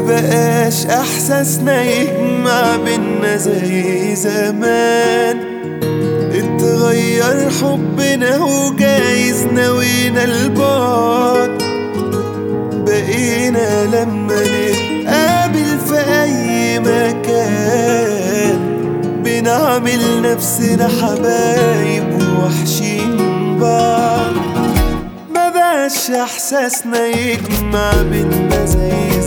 بقاش احساسنا يجمع بينا زي زمان. اتغير حبنا وجايز نوينا البعد، بقينا لما نتقابل في اي مكان بنعمل نفسنا حبايب ووحشين بعض. ما بقاش احساسنا يجمع بينا زي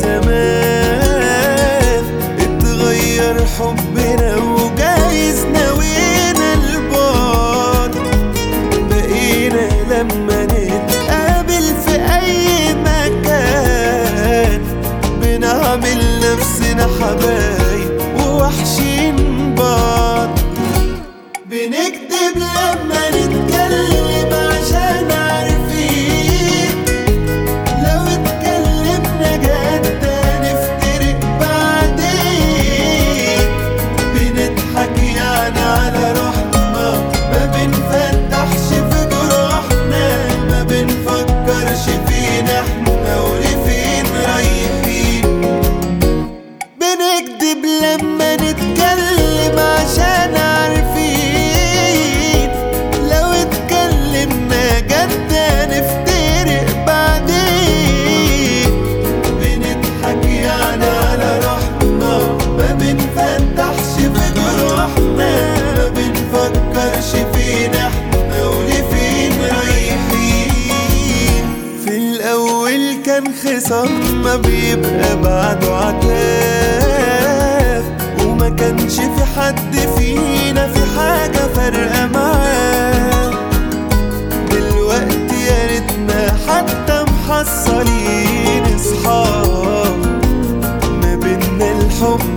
زمان. اتغير حبنا وجايز نوينا البعد، بقينا لما نتقابل في اي مكان بنعمل نفسنا حبايب ووحشين بعض. بنكتب لما نتكلم عشان عارفين لو اتكلمنا جد هنفترق بعدين. بنضحك يعني على روحنا، ما بنفتحش في جروحنا، ما بنفكرش فينا احنا ولفين رايحين. بنكدب لما نتكلم عشان عارفين لو اتكلمنا جد هنفترق بعدين. بنضحك يعني على روحنا، ما بنفتحش في جروحنا، ما بنفكرش فينا احنا ولفين رايحين. في الاول كان خصام ما بيبقى بعده عتاب، وما كانش في حد فينا في حاجة فارقة معاه. دلوقتي يا ريتنا حتى محصلين اصحاب، ما بينا الحب